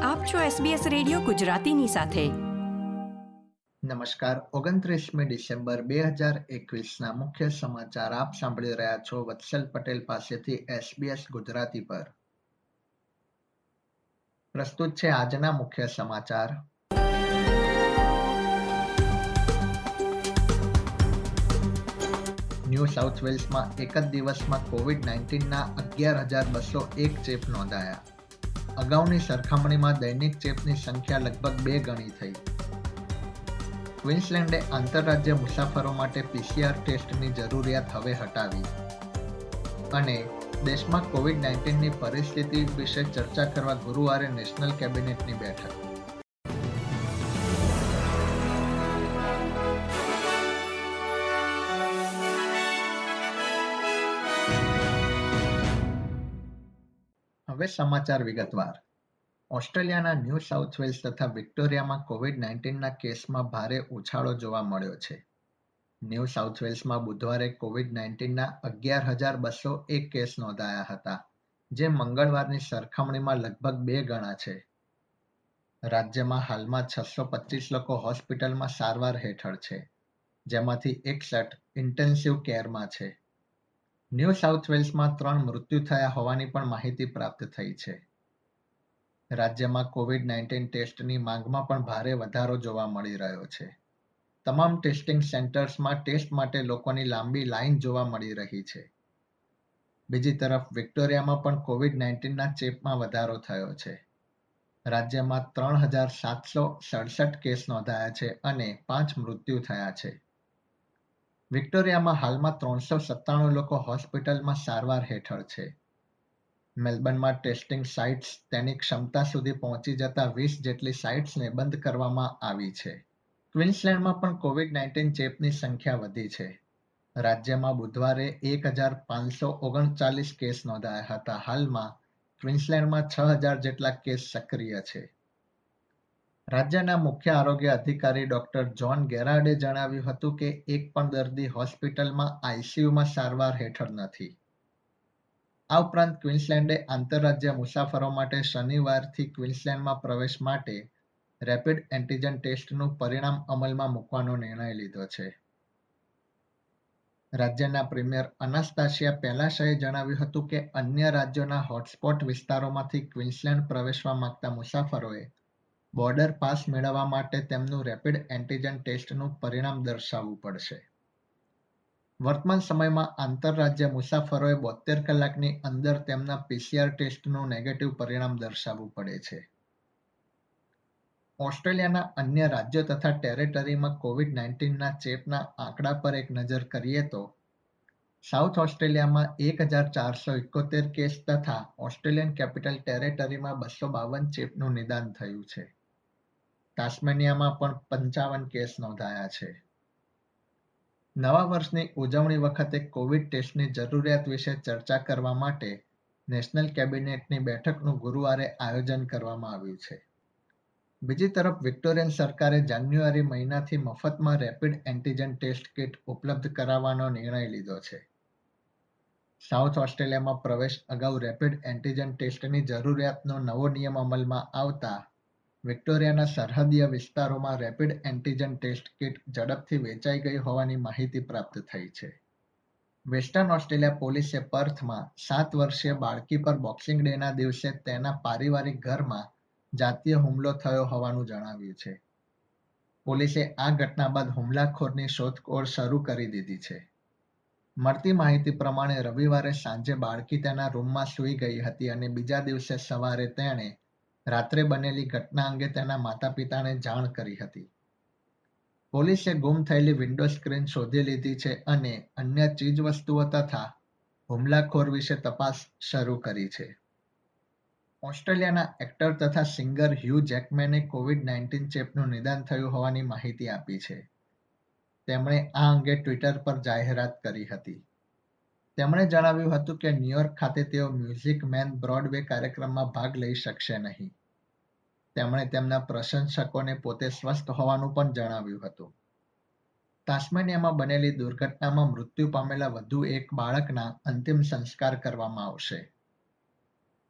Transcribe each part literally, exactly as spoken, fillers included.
આપ છો SBS radio ગુજરાતીની સાથે. નમસ્કાર. ઓગણત્રીસમી ડિસેમ્બર બે હજાર એકવીસના મુખ્ય સમાચાર આપ સાંભળી રહ્યા છો વત્સલ પટેલ પાસેથી એસબીએસ ગુજરાતી પર. પ્રસ્તુત છે આજના મુખ્ય સમાચાર. ન્યૂ સાઉથ વેલ્સમાં એક જ દિવસમાં કોવિડ નાઇન્ટીનના અગિયાર હજાર બસો એક ચેપ નોંધાયા. અગાઉની સરખામણીમાં દૈનિક ચેપની સંખ્યા લગભગ બે ગણી થઈ. ક્વીન્સલેન્ડે આંતરરાજ્ય મુસાફરો માટે પીસીઆર ટેસ્ટની જરૂરિયાત હવે હટાવી. અને દેશમાં કોવિડ નાઇન્ટીનની પરિસ્થિતિ વિશે ચર્ચા કરવા ગુરુવારે નેશનલ કેબિનેટની બેઠક. હવે સમાચાર વિગતવાર. ઓસ્ટ્રેલિયાના ન્યૂ સાઉથ વેલ્સ તથા વિક્ટોરિયામાં કોવિડ નાઇન્ટીનના કેસમાં ભારે ઉછાળો જોવા મળ્યો છે. ન્યૂ સાઉથ વેલ્સમાં બુધવારે કોવિડ નાઇન્ટીનના અગિયાર હજાર બસો એક કેસ નોંધાયા હતા, જે મંગળવારની સરખામણીમાં લગભગ બે ગણા છે. રાજ્યમાં હાલમાં છસો પચીસ લોકો હોસ્પિટલમાં સારવાર હેઠળ છે, જેમાંથી એકસઠ ઇન્ટેન્સિવ કેરમાં છે. ન્યૂ સાઉથ વેલ્સમાં ત્રણ મૃત્યુ થયા હોવાની પણ માહિતી પ્રાપ્ત થઈ છે. રાજ્યમાં કોવિડ નાઇન્ટીન ટેસ્ટની માંગમાં પણ ભારે વધારો જોવા મળી રહ્યો છે. તમામ ટેસ્ટિંગ સેન્ટર્સમાં ટેસ્ટ માટે લોકોની લાંબી લાઇન જોવા મળી રહી છે. બીજી તરફ વિક્ટોરિયામાં પણ કોવિડ નાઇન્ટીનના ચેપમાં વધારો થયો છે. રાજ્યમાં ત્રણ હજાર સાતસો સડસઠ કેસ નોંધાયા છે અને પાંચ મૃત્યુ થયા છે. વિક્ટોરિયામાં હાલમાં ત્રણસો સત્તાણું લોકો હોસ્પિટલમાં સારવાર હેઠળ છે. મેલબર્નમાં ટેસ્ટિંગ સાઇટ્સ તેની ક્ષમતા સુધી પહોંચી જતા વીસ જેટલી સાઇટ્સને બંધ કરવામાં આવી છે. ક્વીન્સલેન્ડમાં પણ કોવિડ નાઇન્ટીન ચેપની સંખ્યા વધી છે. રાજ્યમાં બુધવારે એક હજાર પાંચસો ઓગણચાલીસ કેસ નોંધાયા હતા. હાલમાં ક્વીન્સલેન્ડમાં છ હજાર જેટલા કેસ સક્રિય છે. રાજ્યના મુખ્ય આરોગ્ય અધિકારી ડોક્ટર જોન ગેરાર્ડે જણાવ્યું હતું કે એક પણ દર્દી હોસ્પિટલમાં આઈસીયુમાં સારવાર હેઠળ નથી. આ ઉપરાંત ક્વીન્સલેન્ડે આંતરરાજ્ય મુસાફરો માટે શનિવારથી ક્વીન્સલેન્ડમાં પ્રવેશ માટે રેપિડ એન્ટીજન ટેસ્ટનું પરિણામ અમલમાં મૂકવાનો નિર્ણય લીધો છે. રાજ્યના પ્રીમિયર અનાસ્તાસિયા પેલાશાએ જણાવ્યું હતું કે અન્ય રાજ્યોના હોટસ્પોટ વિસ્તારોમાંથી ક્વીન્સલેન્ડ પ્રવેશવા માંગતા મુસાફરોએ બોર્ડર પાસ મેળવવા માટે તેમનું રેપિડ એન્ટીજન ટેસ્ટનું પરિણામ દર્શાવવું પડશે. વર્તમાન સમયમાં આંતરરાજ્ય મુસાફરોએ બોતેર કલાકની અંદર તેમના પીસીઆર ટેસ્ટનું નેગેટિવ પરિણામ દર્શાવવું પડે છે. ઓસ્ટ્રેલિયાના અન્ય રાજ્યો તથા ટેરેટરીમાં કોવિડ નાઇન્ટીનના ચેપના આંકડા પર એક નજર કરીએ તો સાઉથ ઓસ્ટ્રેલિયામાં એક હજાર ચારસો એકોતેર કેસ તથા ઓસ્ટ્રેલિયન કેપિટલ ટેરેટરીમાં બસો બાવન ચેપનું નિદાન થયું છે. તાસ્મેનિયામાં પણ પંચાવન કેસ નોંધાયા છે. નવા વર્ષની ઉજવણી વખતે કોવિડ ટેસ્ટની જરૂરિયાત વિશે ચર્ચા કરવા માટે નેશનલ કેબિનેટની બેઠકનું ગુરુવારે આયોજન કરવામાં આવ્યું છે. બીજી તરફ વિક્ટોરિયન સરકારે જાન્યુઆરી મહિનાથી મફતમાં રેપિડ એન્ટીજન ટેસ્ટ કિટ ઉપલબ્ધ કરાવવાનો નિર્ણય લીધો છે. સાઉથ ઓસ્ટ્રેલિયામાં પ્રવેશ અગાઉ રેપિડ એન્ટીજન ટેસ્ટની જરૂરિયાતનો નવો નિયમ અમલમાં આવતા વિક્ટોરિયાના સરહદીય વિસ્તારોમાં રેપિડ એન્ટીજન ટેસ્ટ કિટ ઝડપથી વેચાઈ ગઈ હોવાની માહિતી પ્રાપ્ત થઈ છે. વેસ્ટર્ન ઓસ્ટ્રેલિયા પોલીસે પર્થમાં સાત વર્ષીય બાળકી પર બોક્સિંગ ડેના દિવસે તેના પારિવારિક ઘરમાં જાતીય હુમલો થયો હોવાનું જણાવ્યું છે. પોલીસે આ ઘટના બાદ હુમલાખોરની શોધખોળ શરૂ કરી દીધી છે. મળતી માહિતી પ્રમાણે રવિવારે સાંજે બાળકી તેના રૂમમાં સૂઈ ગઈ હતી અને બીજા દિવસે સવારે તેણે રાત્રે બનેલી ઘટના અંગે તેના માતા પિતાને જાણ કરી હતી. પોલીસે ગુમ થયેલી વિન્ડો સ્ક્રીન શોધી લીધી છે અને અન્ય ચીજવસ્તુઓ તથા હુમલાખોર વિશે તપાસ શરૂ કરી છે. ઓસ્ટ્રેલિયાના એક્ટર તથા સિંગર હ્યુ જેકમેને કોવિડ નાઇન્ટીન ચેપનું નિદાન થયું હોવાની માહિતી આપી છે. તેમણે આ અંગે ટ્વિટર પર જાહેરાત કરી હતી. તેમણે જણાવ્યું હતું કે ન્યૂયોર્ક ખાતે તેઓ મ્યુઝિક મેન બ્રોડવે કાર્યક્રમમાં ભાગ લઈ શકશે નહીં. તેમણે તેમના પ્રશંસકોને પોતે સ્વસ્થ હોવાનું પણ જણાવ્યું હતું. તાસ્મેનિયામાં બનેલી દુર્ઘટનામાં મૃત્યુ પામેલા વધુ એક બાળકના અંતિમ સંસ્કાર કરવામાં આવશે.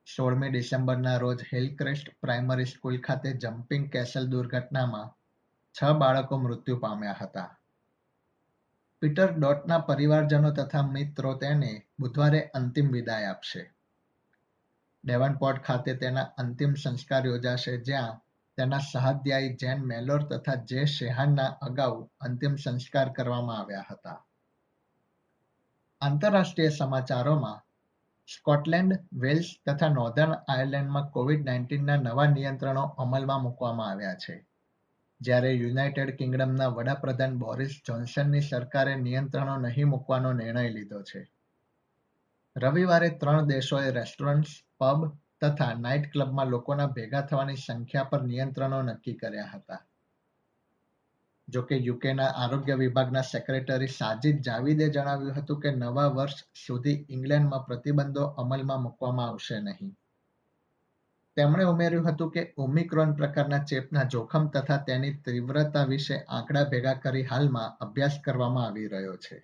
સોળમી ડિસેમ્બરના રોજ હિલક્રેસ્ટ પ્રાઇમરી સ્કૂલ ખાતે જમ્પિંગ કેસલ દુર્ઘટનામાં છ બાળકો મૃત્યુ પામ્યા હતા. પીટર ડોટના પરિવારજનો તથા મિત્રો તેને બુધવારે અંતિમ વિદાય આપશે. ડેવનપોર્ટ ખાતે તેના અંતિમ સંસ્કાર યોજાશે, જ્યાં તેના સહાધ્યાયી જેન મેલોર તથા જે શેહાનના અગાઉ અંતિમ સંસ્કાર કરવામાં આવ્યા હતા. આંતરરાષ્ટ્રીય સમાચારોમાં સ્કોટલેન્ડ, વેલ્સ તથા નોર્ધન આયર્લેન્ડમાં કોવિડ નાઇન્ટીનના નવા નિયંત્રણો અમલમાં મૂકવામાં આવ્યા છે, જ્યારે યુનાઇટેડ કિંગડમના વડાપ્રધાન બોરિસ જોન્સનની સરકારે નિયંત્રણો નહીં મૂકવાનો નિર્ણય લીધો છે. રવિવારે ત્રણ દેશોએ રેસ્ટોરન્ટ્સ, પબ તથા નાઇટ ક્લબમાં લોકોના ભેગા થવાની સંખ્યા પર નિયંત્રણો નક્કી કર્યા હતા. જોકે યુકેના આરોગ્ય વિભાગના સેક્રેટરી સાજિદ જાવિદે જણાવ્યું હતું કે નવા વર્ષ સુધી ઇંગ્લેન્ડમાં પ્રતિબંધો અમલમાં મૂકવામાં આવશે નહીં. તેમણે ઉમેર્યું હતું કે ઓમિક્રોન પ્રકારના ચેપના જોખમ તથા તેની તીવ્રતા વિશે આંકડા ભેગા કરી હાલમાં અભ્યાસ કરવામાં આવી રહ્યો છે.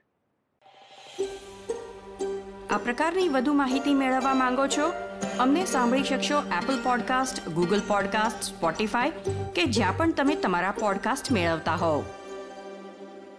આ પ્રકારની વધુ માહિતી મેળવવા માંગો છો? અમને સાંભળી શકશો Apple podcast, Google podcast, Spotify કે જ્યાં પણ તમે તમારા પોડકાસ્ટ મેળવતા હોવ.